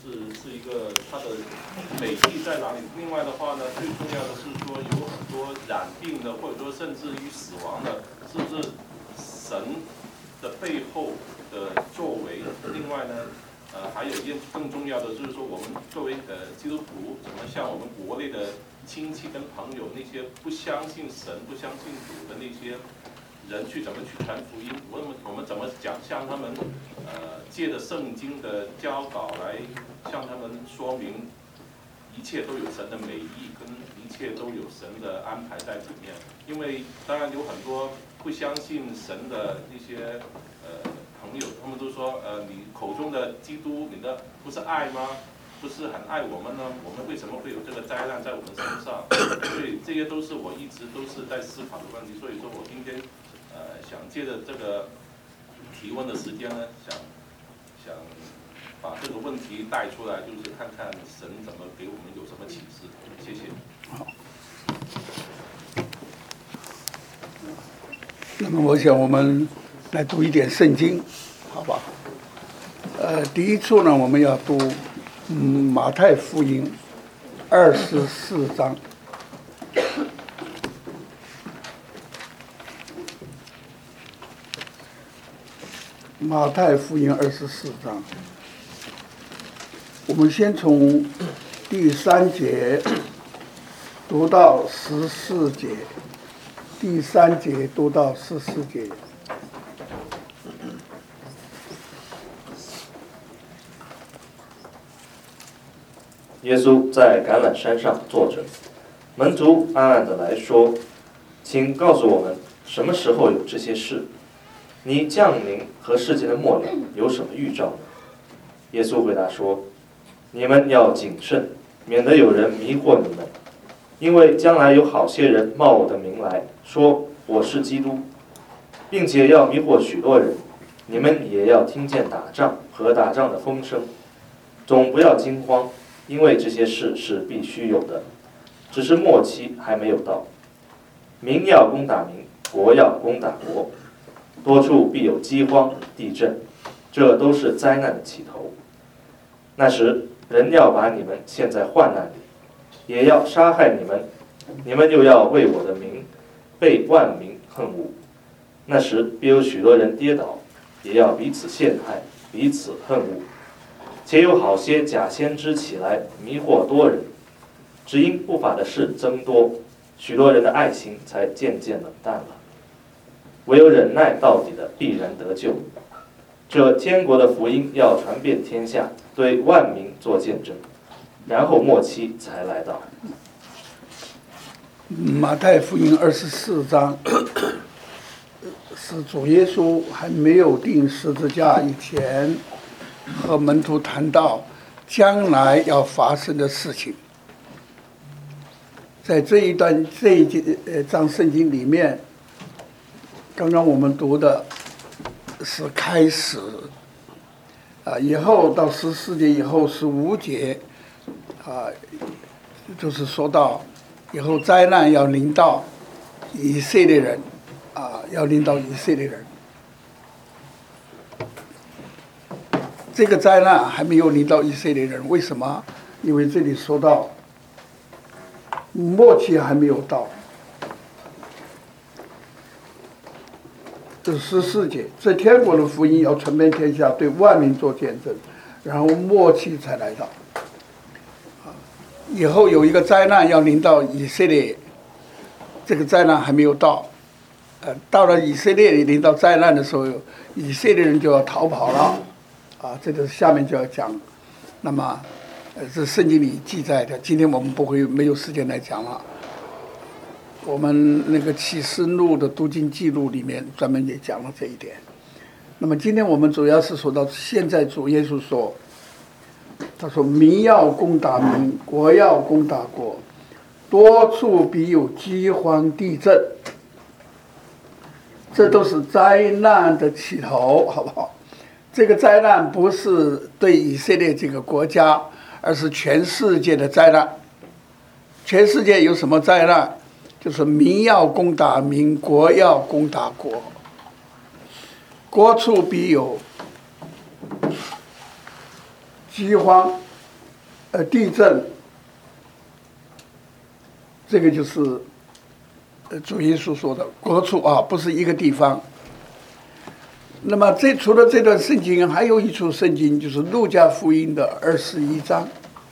是一个它的美丽在哪里？另外的话呢，最重要的是说有很多染病的，或者说甚至于死亡的，是不是神的背后的作为？另外呢，还有一件更重要的就是说，我们作为基督徒，怎么向我们国内的亲戚跟朋友那些不相信神、不相信主的那些人去怎么去传福音？我们怎么向他们借着圣经的教导来向他们说明一切都有神的美意，跟一切都有神的安排在里面。因为当然有很多不相信神的那些朋友，他们都说你口中的基督，你的不是爱吗？不是很爱我们呢？我们为什么会有这个灾难在我们身上？所以这些都是我一直都是在思考的问题。所以说我今天想借着这个提问的时间呢，想把这个问题带出来，就是看看神怎么给我们有什么启示。谢谢。 好。那么我想我们来读一点圣经，好吧？第一处呢，我们要读马太福音24章。马太福音24章，我们先从第3节读到14节，第3节读到14节。 耶稣在橄榄山上坐着，门徒暗暗地来说：“请告诉我们，什么时候有这些事？你降临和世界的末了有什么预兆呢？”耶稣回答说：“你们要谨慎，免得有人迷惑你们，因为将来有好些人冒我的名来说我是基督，并且要迷惑许多人。你们也要听见打仗和打仗的风声，总不要惊慌。因为这些事是必须有的，只是末期还没有到。民要攻打民，国要攻打国，多处必有饥荒、地震，这都是灾难的起头。那时，人要把你们陷在患难里，也要杀害你们，你们又要为我的名被万民恨恶。那时，必有许多人跌倒，也要彼此陷害，彼此恨恶。且有好些假先知起来迷惑多人，只因不法的事增多，许多人的爱心才渐渐冷淡了。唯有忍耐到底的必然得救。这天国的福音要传遍天下，对万民做见证，然后末期才来到。 马太福音24章是主耶稣还没有钉十字架以前和门徒谈到将来要发生的事情。在这一章圣经里面，刚刚我们读的是开始，以后到14节以后15节，就是说到以后灾难要临到以色列人，要临到以色列人。这个灾难还没有临到以色列人，为什么？因为这里说到末期还没有到。这是14节，这天国的福音要传遍天下，对万民做见证，然后末期才来到。以后有一个灾难要临到以色列，这个灾难还没有到。到了以色列里临到灾难的时候，以色列人就要逃跑了。这个下面就要讲。那么，是圣经里记载的。今天我们没有时间来讲了。我们那个启示录的读经记录里面专门也讲了这一点。那么今天我们主要是说到现在主耶稣说，他说民要攻打民，国要攻打国，多处必有饥荒、地震，这都是灾难的起头，好不好？这个灾难不是对以色列这个国家，而是全世界的灾难。全世界有什么灾难？就是民要攻打民，国要攻打国，多处必有饥荒、 地震，这个就是主耶稣说的国处啊，不是一个地方。那么除了这段圣经，还有一处圣经就是路加福音的21章。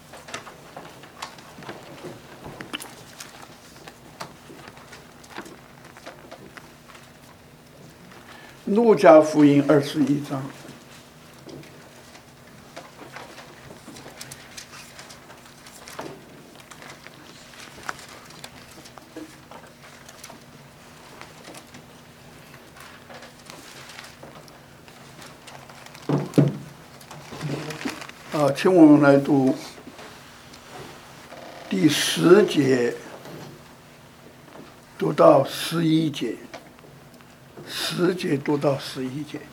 路加福音21章。请我们来读第10节，读到11节，10节读到11节。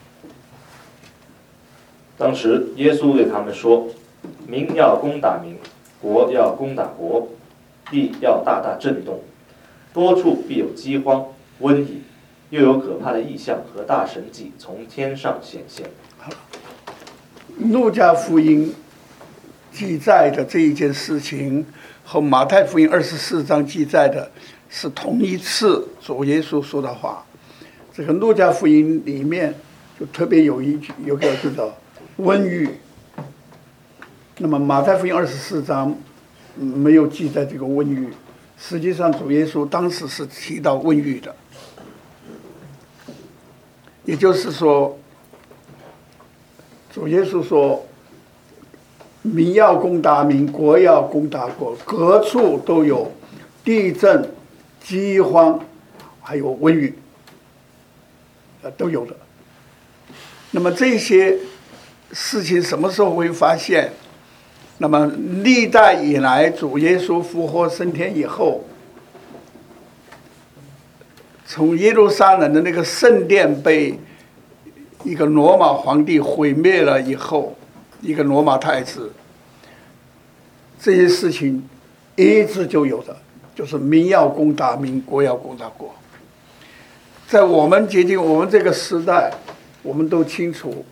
当时耶稣对他们说：“民要攻打民，国要攻打国，地要大大震动，多处必有饥荒、瘟疫，又有可怕的异象和大神迹从天上显现。” 路加福音记载的这一件事情和马太福音24章记载的是同一次主耶稣说的话。这个路加福音里面就特别有个叫做瘟疫，那么马太福音24章没有记载这个瘟疫。实际上主耶稣当时是提到瘟疫的，也就是说主耶稣说民要攻打民，国要攻打国，各处都有地震、饥荒，还有瘟疫，都有的。那么这些事情什么时候会发现？那么历代以来，主耶稣复活升天以后，从耶路撒冷的那个圣殿被一个罗马皇帝毁灭了以后，一个罗马太子，这些事情一直就有的，就是民要攻打民，国要攻打国。在我们接近我们这个时代，我们都清楚，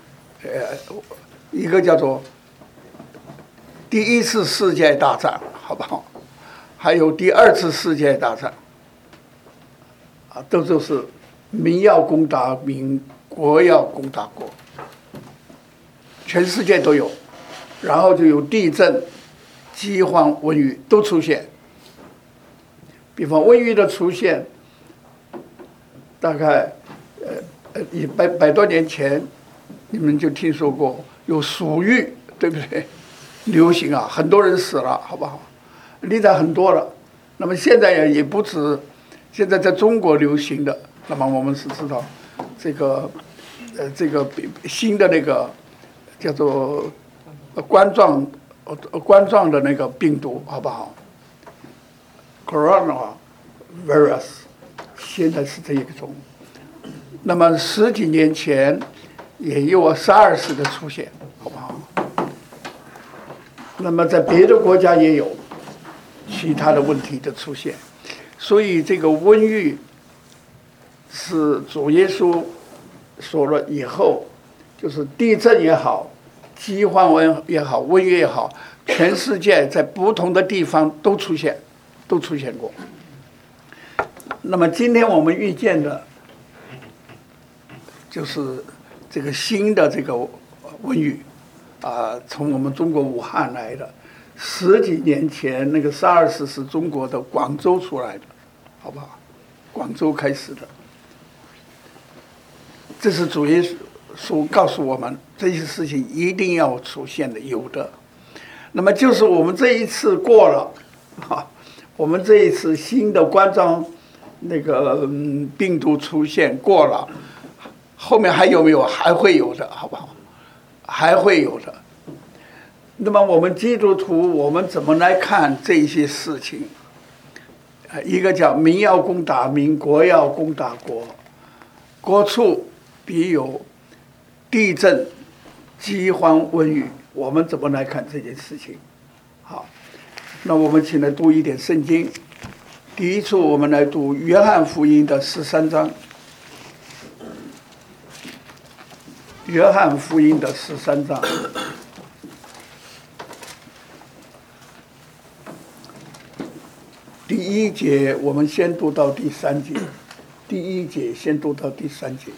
一个叫做第一次世界大战，好不好？还有第二次世界大战，都就是民要攻打民，国要攻打国，全世界都有，然后就有地震、饥荒、瘟疫都出现。比方瘟疫的出现，大概100多年前，你们就听说过有鼠疫，对不对？流行啊，很多人死了，好不好？历代很多了。那么现在也不止，现在在中国流行的，那么我们是知道这个新的那个叫做冠状的那个病毒，好不好 ？Coronavirus 现在是这一种。那么10几年前也有SARS 的出现，好不好？那么在别的国家也有其他的问题的出现，所以这个瘟疫是主耶稣说了以后，就是地震也好，饥荒也好，瘟疫也好，全世界在不同的地方都出现过。那么今天我们遇见的就是这个新的这个瘟疫从我们中国武汉来的。10几年前那个SARS是中国的广州出来的，好不好？广州开始的。这是主耶稣告诉我们，这些事情一定要出现的，有的。那么就是我们这一次过了，我们这一次新的冠状那个病毒出现过了，后面还有没有？还会有的，好不好？还会有的。那么我们基督徒，我们怎么来看这些事情？一个叫民要攻打民，国要攻打国，国处必有地震、饥荒、瘟疫。我们怎么来看这件事情？好，那我们请来读一点圣经。第一处我们来读约翰福音的13章。约翰福音的13章。 第一节我们先读到第3节，第一节先读到第3节。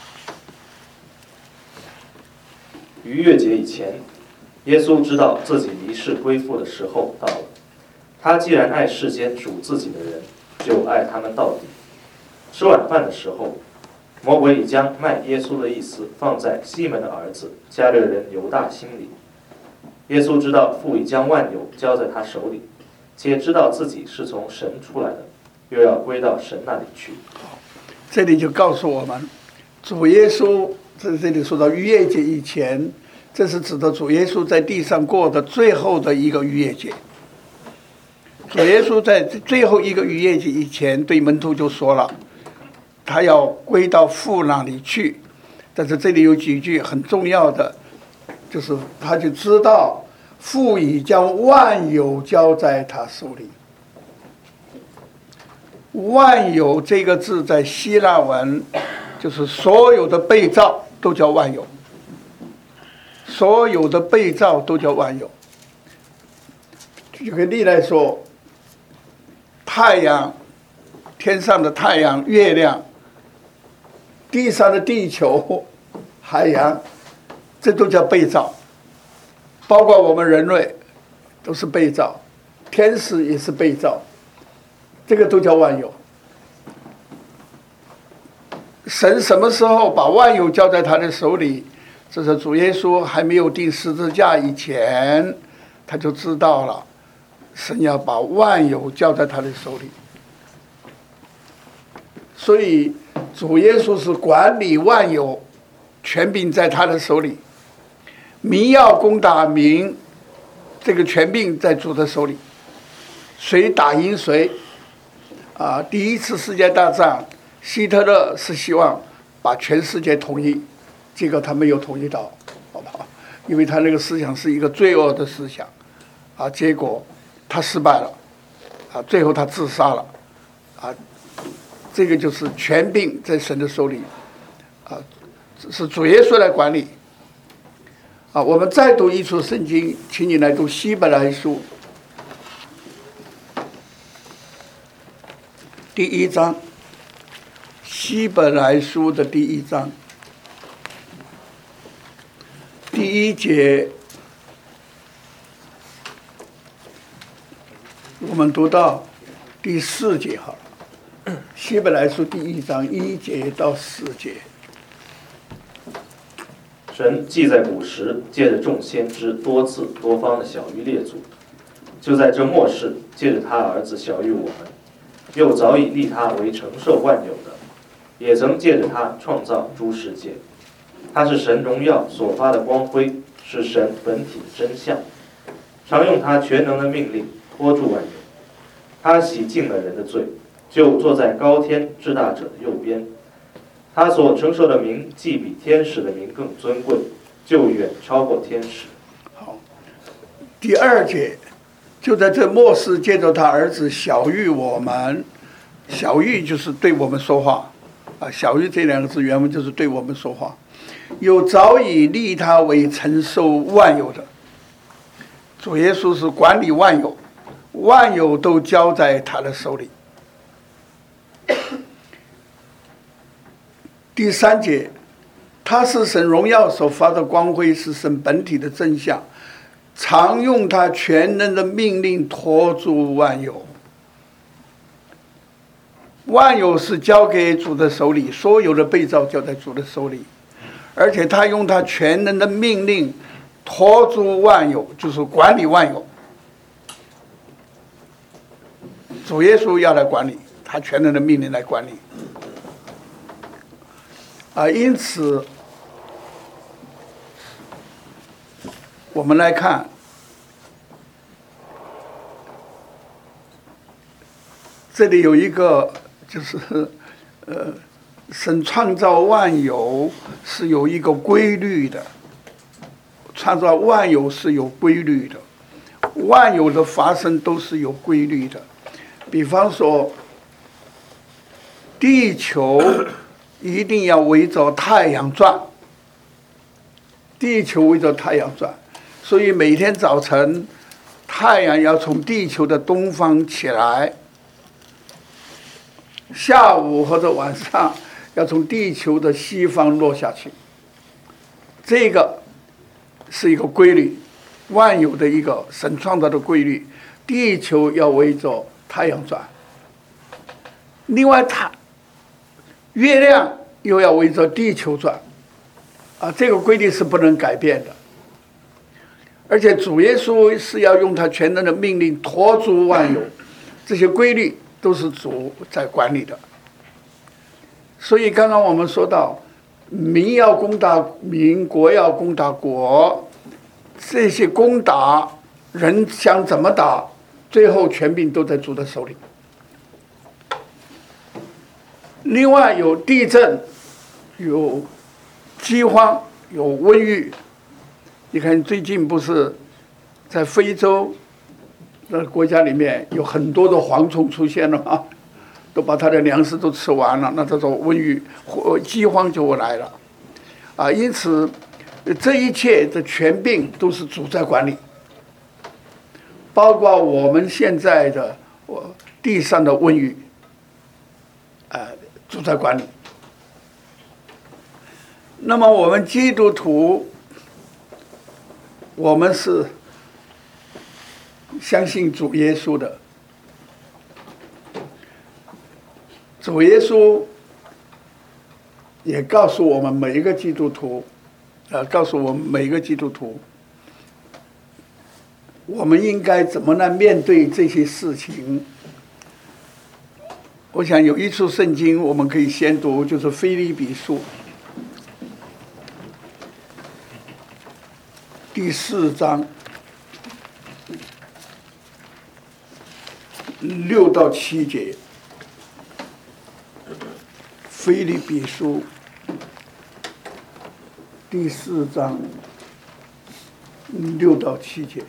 逾越节以前，耶稣知道自己离世归父的时候到了。他既然爱世间属自己的人，就爱他们到底。吃晚饭的时候，魔鬼已将卖耶稣的意思放在西门的儿子加略人犹大心里。耶稣知道父已将万有交在他手里，且知道自己是从神出来的，又要归到神那里去。 这里就告诉我们，主耶稣在这里说到逾越节以前，这是指的主耶稣在地上过的最后的一个逾越节。主耶稣在最后一个逾越节以前，对门徒就说了，他要归到父那里去。但是这里有几句很重要的，就是他就知道父已将万有交在他手里。万有这个字在希腊文就是所有的被造都叫万有，所有的被造都叫万有。举个例来说，太阳，天上的太阳、月亮，地上的地球、海洋，这都叫被造。包括我们人类都是被造，天使也是被造，这个都叫万有。神什么时候把万有交在他的手里？这是主耶稣还没有钉十字架以前，他就知道了，神要把万有交在他的手里。所以主耶稣是管理万有，权柄在他的手里。民要攻打民，这个权柄在主的手里，谁打赢谁。第一次世界大战，希特勒是希望把全世界统一，结果他没有统一到，好不好？因为他那个思想是一个罪恶的思想，结果他失败了，最后他自杀了，这个就是权柄在神的手里，是主耶稣来管理。我们再读一处圣经，请你来读希伯来书第1章，希伯来书的第1章第1节，我们读到第4节好了。希伯来书第1章1节到4节。 神既在古时借着众先知多次多方的晓谕列祖，就在这末世借着他儿子晓谕我们，又早已立他为承受万有的，也曾借着他创造诸世界。他是神荣耀所发的光辉，是神本体的真相，常用他全能的命令托住万有。他洗净了人的罪，就坐在高天至大者的右边。他所承受的名既比天使的名更尊贵，就远超过天使。 好，第2节，就在这末世借着他儿子晓谕我们，晓谕就是对我们说话，晓谕这2个字原文就是对我们说话，有早已立他为承受万有的。主耶稣是管理万有，万有都交在他的手里。第3节，他是神荣耀所发的光辉，是神本体的真相，常用他全能的命令托住万有。万有是交给主的手里，所有的被造交在主的手里，而且他用他全能的命令托住万有，就是管理万有。主耶稣要来管理，他全能的命令来管理。因此我们来看这里有一个，就是神创造万有是有一个规律的，创造万有是有规律的，万有的发生都是有规律的。比方说地球一定要围着太阳转，地球围着太阳转，所以每天早晨太阳要从地球的东方起来， 下午或者晚上要从地球的西方落下去。这个是一个规律，万有的一个神创造的规律。地球要围着太阳转，另外月亮又要围着地球转，这个规律是不能改变的。而且主耶稣是要用他全能的命令托住万有，这些规律都是主在管理的。所以刚刚我们说到，民要攻打民，国要攻打国，这些攻打人想怎么打，最后权柄都在主的手里。另外有地震，有饥荒，有瘟疫。你看最近不是在非洲的国家里面有很多的蝗虫出现了吗？都把它的粮食都吃完了，那这种瘟疫、饥荒就来了。因此这一切的权柄都是主在管理，包括我们现在的地上的瘟疫，主在管理。那么我们基督徒，我们是相信主耶稣的。主耶稣也告诉我们每一个基督徒，我们应该怎么来面对这些事情。我想有一处圣经我们可以先读，就是腓立比书第4章6到7节。腓立比书第4章6到7节。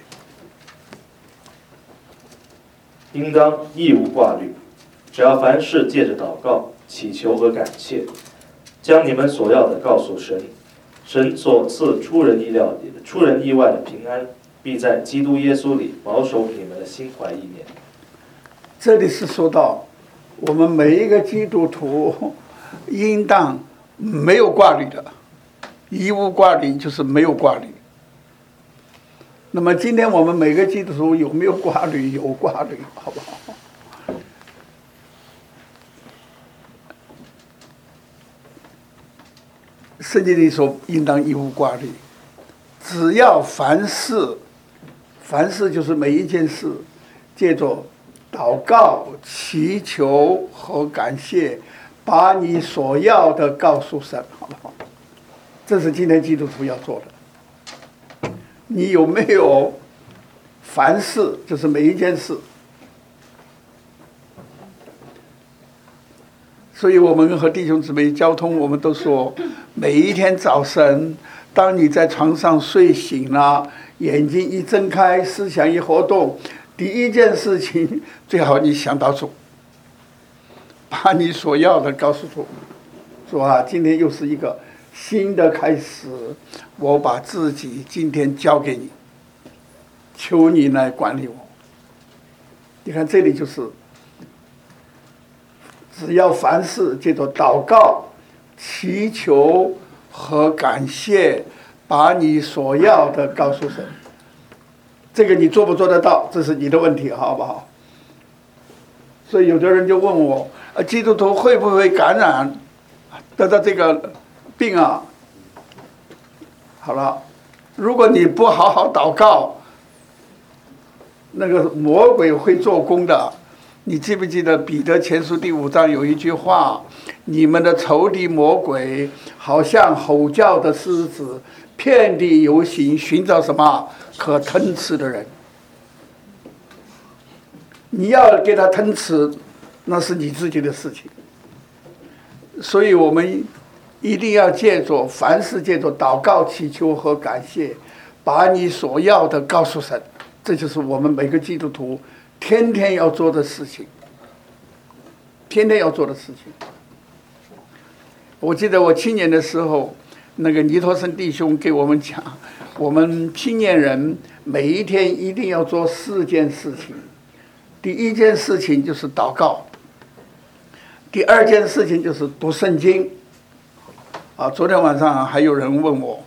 应当一无挂虑，只要凡事借着祷告、祈求和感谢，将你们所要的告诉神。神所赐出人意外的平安，必在基督耶稣里保守你们的心怀意念。 这里是说到我们每一个基督徒应当没有挂虑的，一无挂虑就是没有挂虑。那么今天我们每个基督徒有没有挂虑？有挂虑，好不好？圣经里说应当一无挂虑，只要凡事就是每一件事，借着祷告、祈求和感谢，把你所要的告诉神，好不好？这是今天基督徒要做的。你有没有凡事，就是每一件事？所以我们和弟兄姊妹交通，我们都说，每一天早晨，当你在床上睡醒了，眼睛一睁开，思想一活动，第一件事情最好你想到主，把你所要的告诉主，说啊，今天又是一个新的开始，我把自己今天交给你，求你来管理我。你看这里就是，只要凡事借着祷告、祈求和感谢，把你所要的告诉神。这个你做不做得到，这是你的问题，好不好？所以有的人就问我，基督徒会不会感染，得到这个病啊？好了，如果你不好好祷告，那个魔鬼会做工的。你记不记得彼得前书第5章有一句话，你们的仇敌魔鬼好像吼叫的狮子，遍地游行，寻找什么可吞吃的人。你要给他吞吃，那是你自己的事情。所以我们一定要凡事借着祷告、祈求和感谢，把你所要的告诉神。这就是我们每个基督徒天天要做的事情，天天要做的事情。我记得我青年的时候，那个尼托森弟兄给我们讲，我们青年人每一天一定要做4件事情。第一件事情就是祷告， 第二件事情就是读圣经。昨天晚上还有人问我，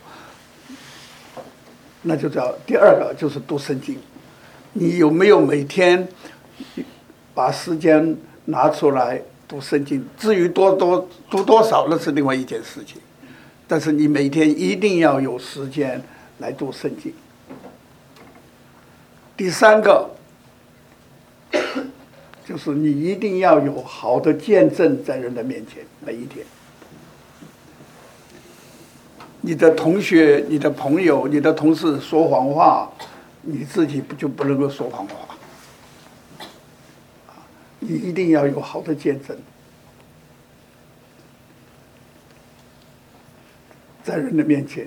那就叫第二个就是读圣经。你有没有每天把时间拿出来读圣经？至于读多少，那是另外一件事情。但是你每天一定要有时间来读圣经。第三个就是你一定要有好的见证在人的面前，每一天。你的同学、你的朋友、你的同事说谎话，你自己就不能够说谎话。你一定要有好的见证，在人的面前，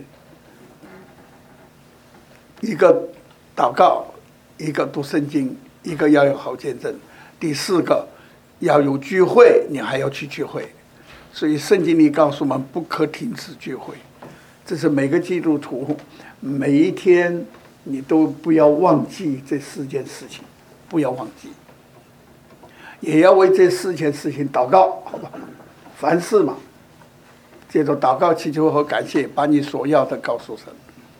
一个祷告，一个读圣经，一个要有好见证。第四个，要有聚会，你还要去聚会。所以圣经里告诉我们，不可停止聚会。这是每个基督徒每一天你都不要忘记这4件事情，不要忘记，也要为这4件事情祷告，好吧？凡事嘛，借着祷告、祈求和感谢，把你所要的告诉神。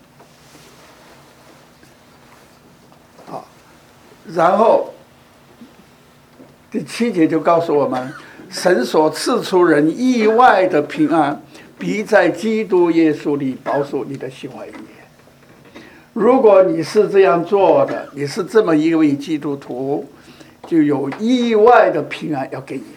然后第7节就告诉我们，神所赐出人意外的平安，必在基督耶稣里保守你的心怀意念。如果你是这样做的，你是这么一位基督徒，就有意外的平安要给你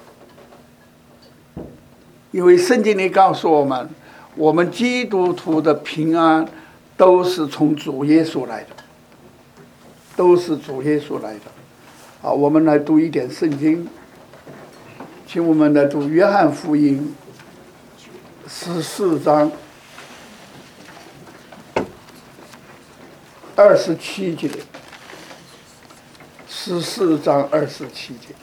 了。因为圣经里告诉我们，我们基督徒的平安都是从主耶稣来的，都是主耶稣来的。好，我们来读一点圣经，请我们来读约翰福音14章27节，14章27节。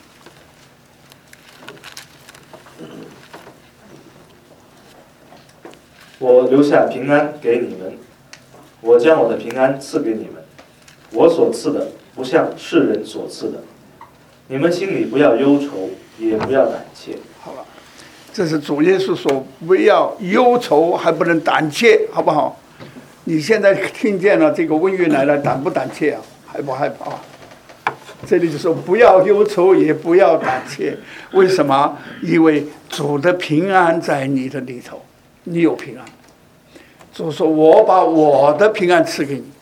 我留下平安给你们，我将我的平安赐给你们，我所赐的不像世人所赐的。你们心里不要忧愁，也不要胆怯。 好了，这是主耶稣说不要忧愁，还不能胆怯，好不好？你现在听见了这个瘟疫来了，胆不胆怯啊？害不害怕？这里就说不要忧愁，也不要胆怯。为什么？因为主的平安在你的里头，你有平安。主说我把我的平安赐给你。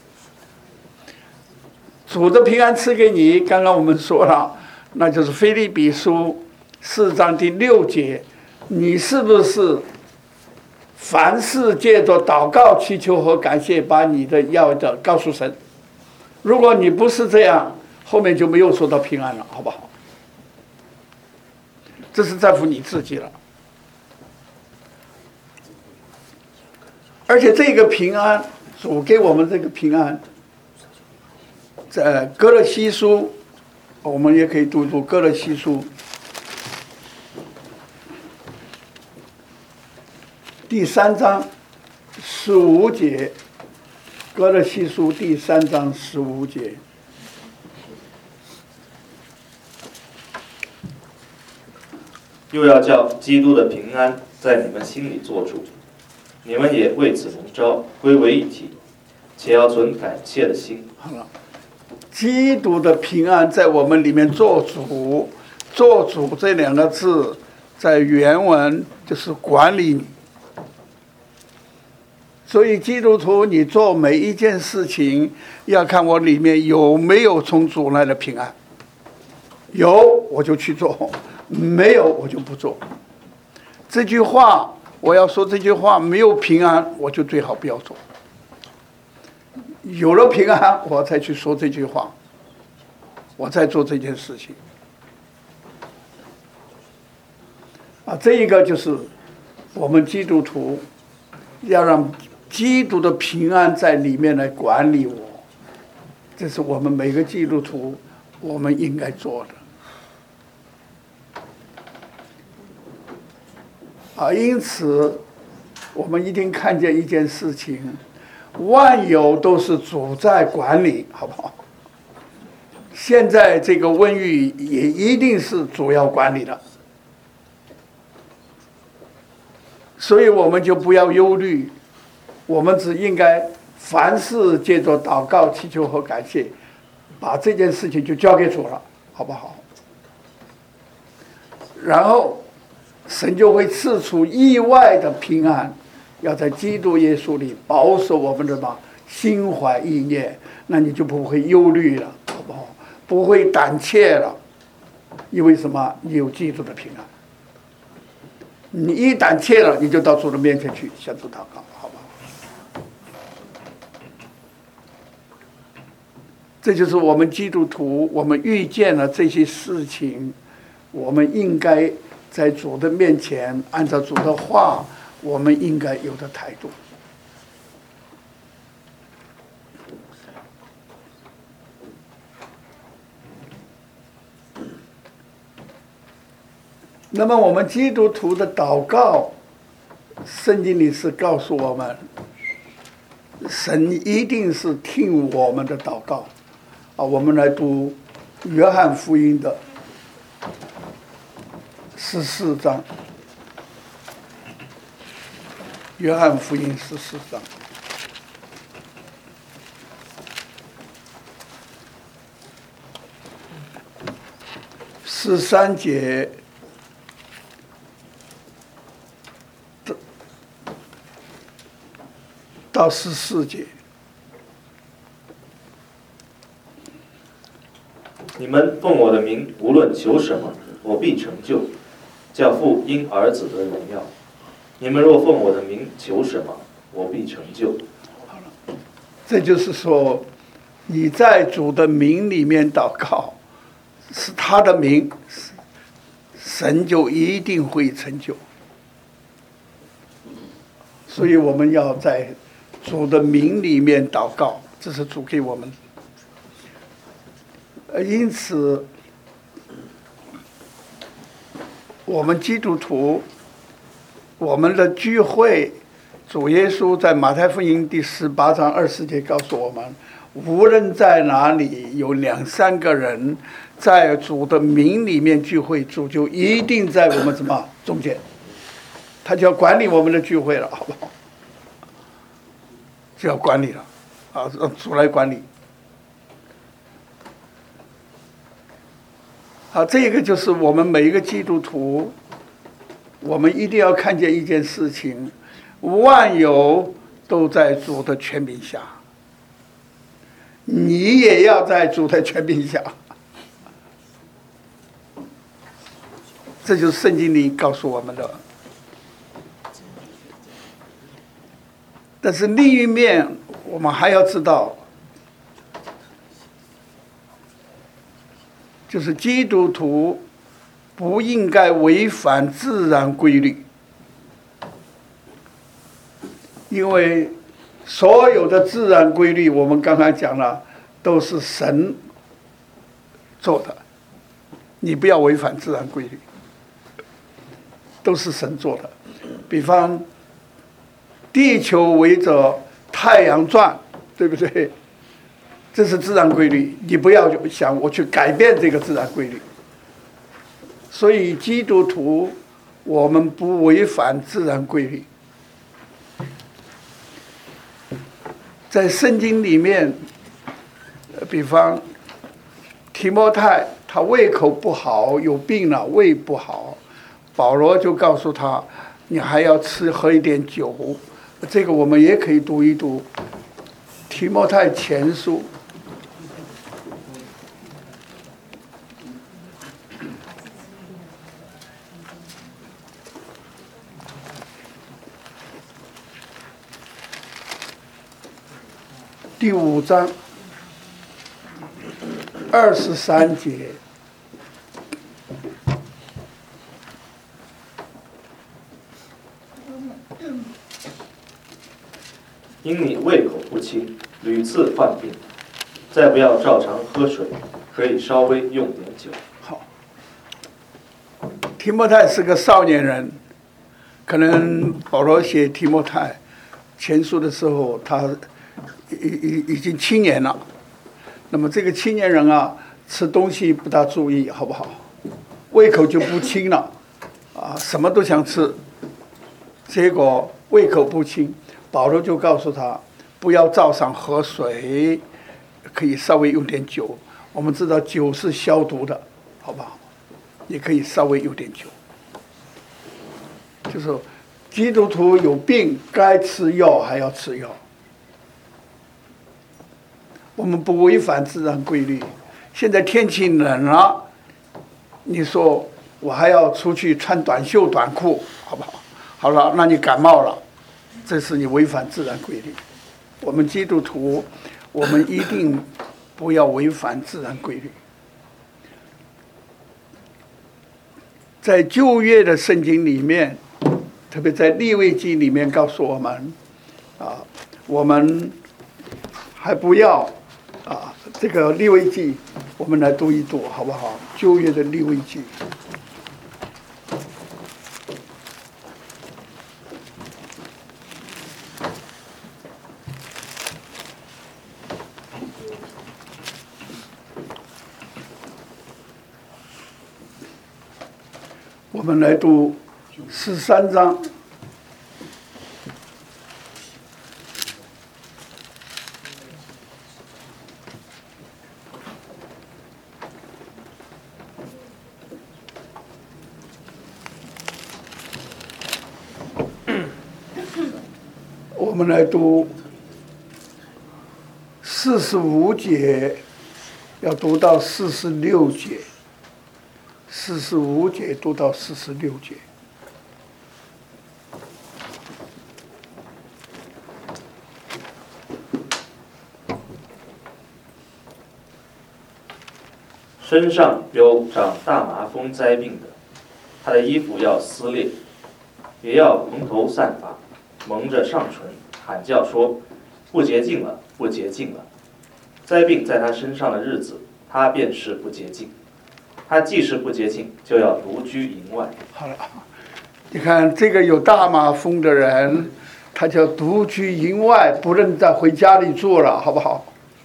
主的平安赐给你，刚刚我们说了，那就是腓立比书4章第6节，你是不是凡事借着祷告、祈求和感谢，把你的要的告诉神？如果你不是这样，后面就没有说到平安了，好不好？这是在乎你自己了。而且这个平安，主给我们这个平安，在哥勒西书，我们也可以读读哥勒西书第3章15节，哥勒西书第3章15节。 又要叫基督的平安在你们心里做主，你们也为此蒙召，归为一体，且要存感谢的心。 好了，基督的平安在我们里面做主，做主这2个字在原文就是管理你。所以基督徒，你做每一件事情，要看我里面有没有从主来的平安。有我就去做，没有我就不做。这句话我要说，这句话没有平安，我就最好不要做。有了平安，我才去说这句话，我再做这件事情。这一个就是我们基督徒要让基督的平安在里面来管理我，这是我们每个基督徒我们应该做的。因此我们一定看见一件事情，万有都是主在管理，好不好？现在这个瘟疫也一定是主要管理的， 所以我们就不要忧虑，我们只应该凡事借着祷告、祈求和感谢，把这件事情就交给主了，好不好？然后神就会赐出意外的平安，要在基督耶稣里保守我们的心怀意念，那你就不会忧虑了，好不好？不会胆怯了，因为什么？你有基督的平安。你一胆怯了，你就到主的面前去向主祷告，好不好？这就是我们基督徒，我们遇见了这些事情，我们应该在主的面前，按照主的话，我们应该有的态度。那么我们基督徒的祷告，圣经里是告诉我们，神一定是听我们的祷告。我们来读约翰福音的14章，约翰福音14章。13节到14节。 你们奉我的名无论求什么，我必成就，叫父因儿子得荣耀。你们若奉我的名求什么，我必成就。 好了，这就是说，你在主的名里面祷告，是他的名，神就一定会成就。所以我们要在主的名里面祷告，这是主给我们。因此，我们基督徒，我们的聚会，主耶稣在马太福音第18章20节告诉我们，无论在哪里有2、3个人在主的名里面聚会，主就一定在我们中间，他就要管理我们的聚会了，好不好？就要管理了，让主来管理。这个就是我们每一个基督徒，我们一定要看见一件事情，万有都在主的权柄下，你也要在主的权柄下。这就是圣经里告诉我们的。但是另一面，我们还要知道，就是基督徒不应该违反自然规律，因为所有的自然规律，我们刚才讲了，都是神做的，你不要违反自然规律，都是神做的。比方，地球围着太阳转，对不对？这是自然规律，你不要想我去改变这个自然规律。所以基督徒，我们不违反自然规律。在圣经里面，比方提摩太，他胃口不好，有病了，胃不好，保罗就告诉他，你还要喝一点酒。这个我们也可以读一读提摩太前书第5章23节。 因你胃口不清，屡次患病，再不要照常喝水，可以稍微用点酒。 好，提摩太是个少年人，可能保罗写提摩太前书的时候，他已经青年了。那么这个青年人啊，吃东西不大注意，好不好？胃口就不清了，什么都想吃。 结果胃口不清，保罗就告诉他，不要照常喝水，可以稍微用点酒。我们知道酒是消毒的，好不好？也可以稍微有点酒。就是基督徒有病该吃药还要吃药。我们不违反自然规律。现在天气冷了，你说我还要出去穿短袖短裤，好不好？好了，那你感冒了，这是你违反自然规律。我们基督徒，我们一定不要违反自然规律。在旧约的圣经里面，特别在利未记里面告诉我们，我们还不要这个利未记，我们来读一读好不好？旧约的利未记。我们来读13章。我们来读45节，要读到46节。45节读到46节。 身上有长大麻风灾病的，他的衣服要撕裂，也要蓬头散发，蒙着上唇，喊叫说：不洁净了，不洁净了。灾病在他身上的日子，他便是不洁净。他既是不洁净，就要独居营外。 好了，你看这个有大麻风的人，他就独居营外，不能再回家里住了，好不好？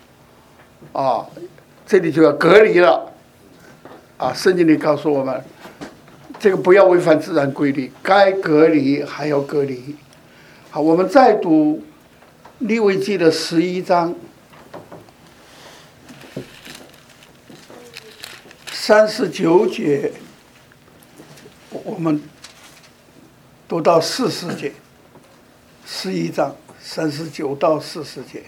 这里就要隔离了。圣经里告诉我们，这个不要违反自然规律，该隔离还要隔离。好，我们再读利未记的11章。39节，我们读到40节，11章39到40节。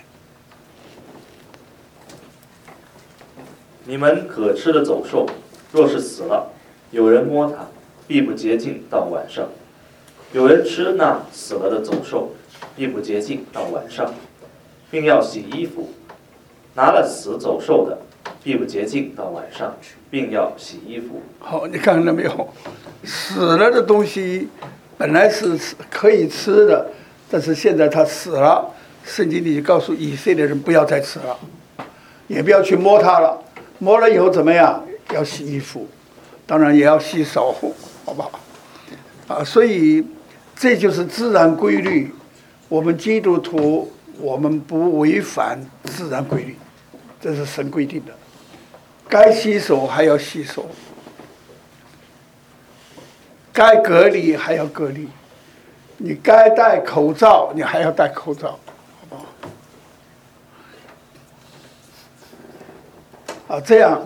你们可吃的走兽，若是死了，有人摸它，必不洁净到晚上；有人吃那死了的走兽，必不洁净到晚上，并要洗衣服。拿了死走兽的，必不洁净到晚上，并要洗衣服。 好，你看到没有？死了的东西本来是可以吃的，但是现在它死了，圣经里告诉以色列人不要再吃了，也不要去摸它了。摸了以后怎么样？要洗衣服，当然也要洗手，好不好？所以这就是自然规律。我们基督徒，我们不违反自然规律，这是神规定的。该洗手还要洗手，该隔离还要隔离，你该戴口罩你还要戴口罩，好不好？这样，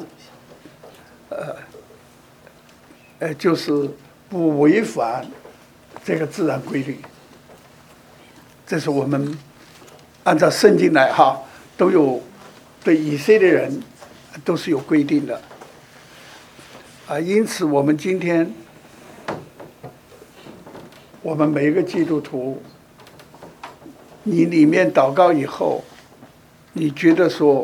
就是不违反这个自然规律。这是我们按照圣经来都有对以色列人都是有规定的因此我们今天我们每一个基督徒，你里面祷告以后，你觉得说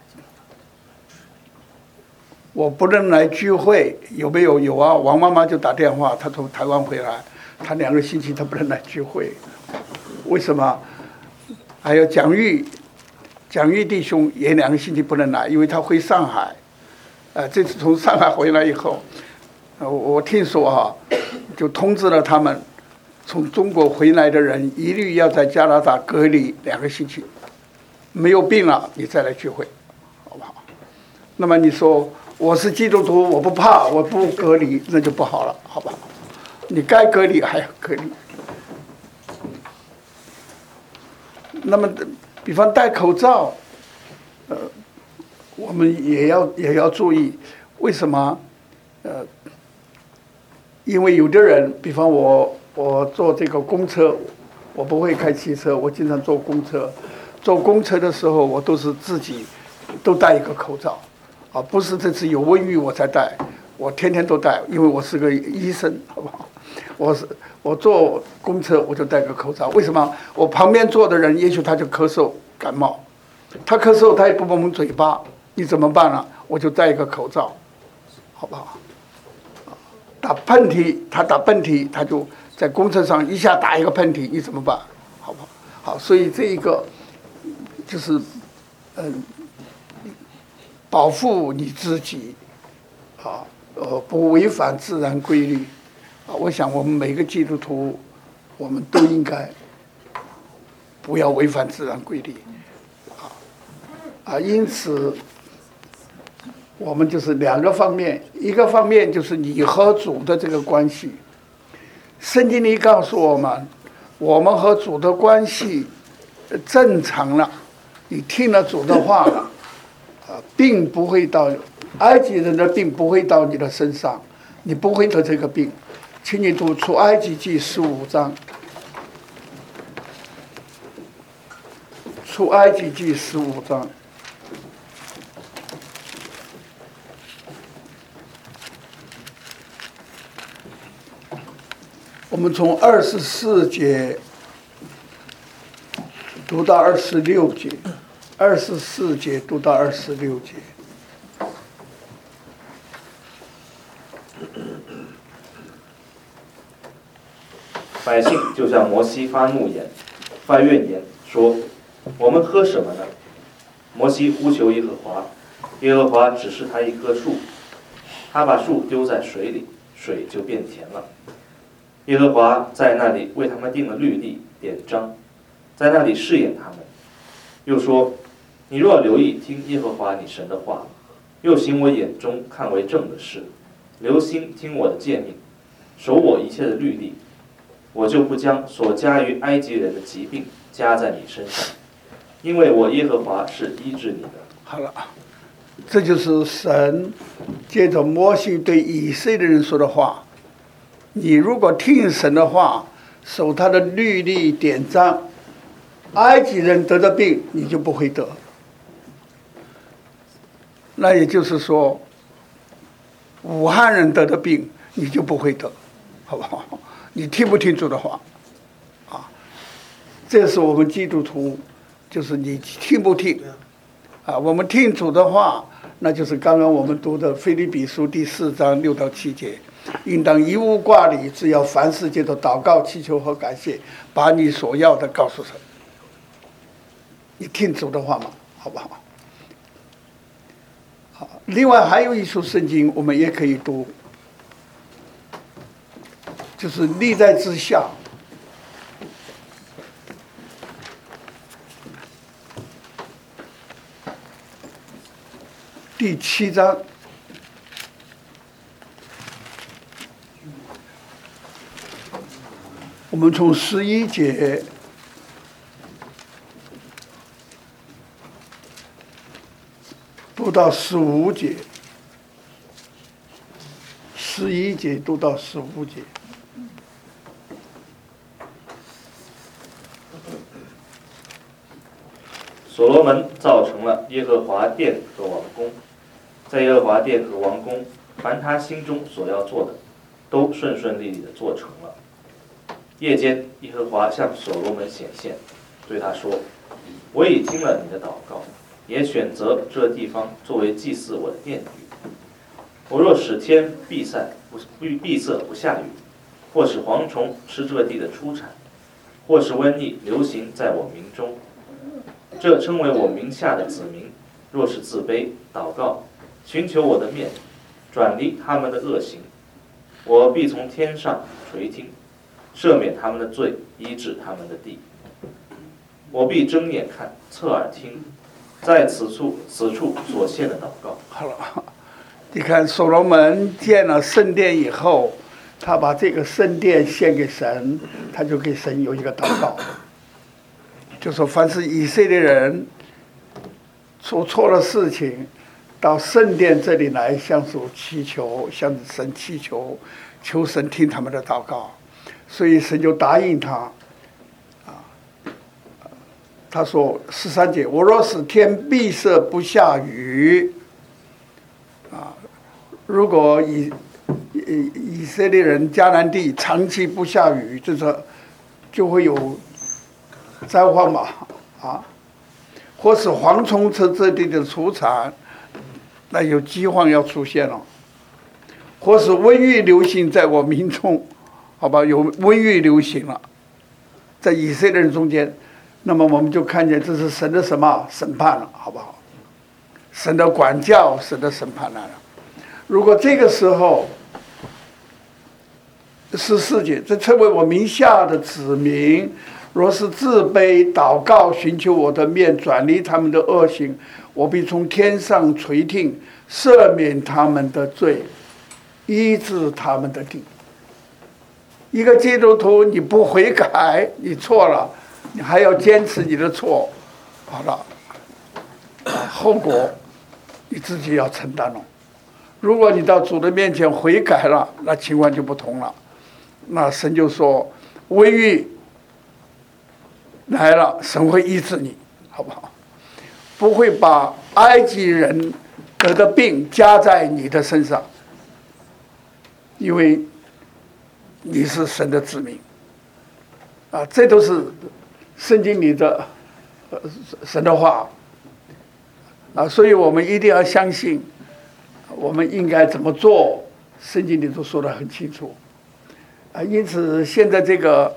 我不能来聚会，有没有？有啊，王妈妈就打电话，她从台湾回来，她2个星期她不能来聚会，为什么？还有蒋玉弟兄也2个星期不能来，因为他回上海，这次从上海回来以后，我听说就通知了他们，从中国回来的人一律要在加拿大隔离2个星期，没有病了你再来聚会，好不好？那么你说我是基督徒，我不怕，我不隔离，那就不好了，好不好？你该隔离还要隔离。 那么，比方戴口罩，我们也要注意，为什么？因为有的人，比方我坐这个公车，我不会开汽车，我经常坐公车。坐公车的时候，我都是自己都戴一个口罩，啊，不是这次有瘟疫我才戴，我天天都戴，因为我是个医生，好不好？我坐公车我就戴个口罩，为什么？我旁边坐的人也许他就咳嗽感冒，他咳嗽他也不蒙嘴巴，你怎么办呢？我就戴一个口罩，好不好？打喷嚏，他打喷嚏，他就在公车上一下打一个喷嚏，你怎么办？好不好？好，所以这一个就是保护你自己，啊，不违反自然规律，啊，我想我们每个基督徒，我们都应该不要违反自然规律，因此我们就是两个方面，一个方面就是你和主的这个关系，圣经里告诉我们，我们和主的关系正常了，你听了主的话了，病不会到埃及人的病不会到你的身上，你不会得这个病。请你读出埃及记15章，出埃及记15章。我们从24节读到26节，24节读到26节。 百姓就向摩西发怨言，说：“我们喝什么呢？”摩西呼求耶和华，耶和华指示他一棵树，他把树丢在水里，水就变甜了。耶和华在那里为他们定了律例典章，在那里试验他们，又说：“你若留意听耶和华你神的话，又行我眼中看为正的事，留心听我的诫命，守我一切的律例，我就不将所加于埃及人的疾病加在你身上，因为我耶和华是医治你的。” 好了，这就是神借着摩西对以色列人说的话。你如果听神的话，守他的律例典章，埃及人得的病你就不会得。那也就是说，武汉人得的病你就不会得，好不好？你听不听主的话？啊，这是我们基督徒，就是你听不听？啊，我们听主的话，那就是刚刚我们读的腓立比书第4章6到7节。应当一无挂虑，只要凡事借着祷告、祈求和感谢，把你所要的告诉神。你听主的话嘛，好不好？好，另外还有一处圣经，我们也可以读，就是历代志下第7章。我们从11节读到15节，11节读到15节。 所罗门造成了耶和华殿和王宫，在耶和华殿和王宫，凡他心中所要做的，都顺顺利利地做成了。夜间，耶和华向所罗门显现，对他说：“我已听了你的祷告，也选择这地方作为祭祀我的殿宇。我若使天闭塞不下雨，或使蝗虫吃这地的出产，或是瘟疫流行在我民中，这称为我名下的子民，若是自卑祷告，寻求我的面，转离他们的恶行，我必从天上垂听，赦免他们的罪，医治他们的地。我必睁眼看，侧耳听，在此处所献的祷告。” 好了，你看所罗门建了圣殿以后，他把这个圣殿献给神，他就给神有一个祷告。 就说凡是以色列人做错了事情，到圣殿这里来向主祈求，向神祈求，求神听他们的祷告，所以神就答应他。他说13节，我若使天闭塞不下雨，如果以色列人迦南地长期不下雨，就会有灾荒嘛，或是蝗虫吃这地的出产，那有饥荒要出现了，或是瘟疫流行在我民中，好吧，有瘟疫流行了，在以色列人中间。那么我们就看见这是神的什么审判了，好不好？神的管教，神的审判来了。如果这个时候14节，这称为我名下的子民，若是自卑祷告，寻求我的面，转离他们的恶行，我必从天上垂听，赦免他们的罪，医治他们的地。一个基督徒，你不悔改，你错了。你还要坚持你的错，好了，后果你自己要承担了。如果你到主的面前悔改了，那情况就不同了。那神就说，瘟疫来了，神会医治你，好不好？不会把埃及人得的病加在你的身上，因为你是神的子民。这都是圣经里的神的话所以我们一定要相信，我们应该怎么做，圣经里都说得很清楚因此现在这个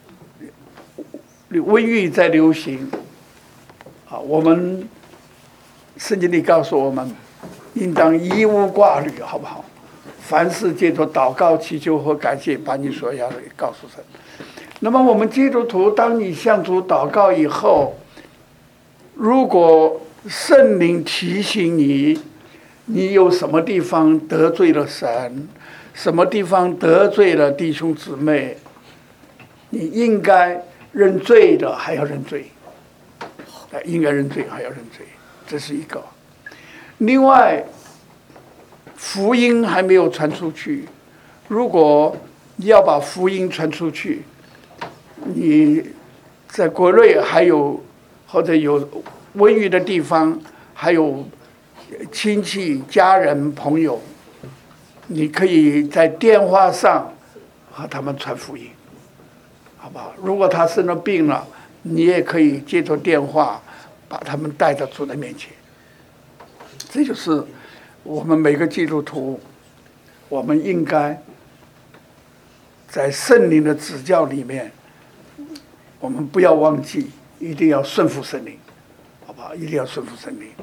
瘟疫在流行我们圣经里告诉我们，应当一无挂虑，好不好？凡事借着祷告、祈求和感谢，把你所要的告诉神。那么我们基督徒，当你向主祷告以后，如果圣灵提醒你，你有什么地方得罪了神，什么地方得罪了弟兄姊妹，你应该认罪的还要认罪，应该认罪还要认罪，这是一个。另外，福音还没有传出去，如果你要把福音传出去，你在国内还有或者有瘟疫的地方，还有亲戚、家人、朋友，你可以在电话上和他们传福音，好不好？如果他生了病了，你也可以接着电话把他们带到主的面前。这就是我们每个基督徒，我们应该在圣灵的指教里面，我们不要忘记，一定要顺服圣灵，好不好？一定要顺服圣灵。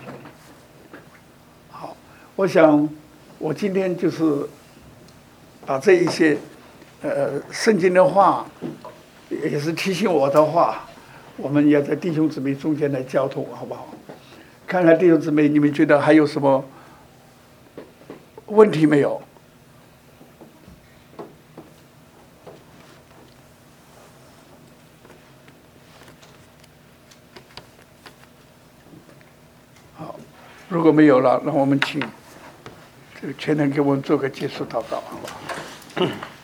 好，我想我今天就是把这一些圣经的话，也是提醒我的话，我们也在弟兄姊妹中间来交通，好不好？看看弟兄姊妹，你们觉得还有什么问题没有？好，如果没有了，那我们请这个全能给我们做个结束祷告，好不好？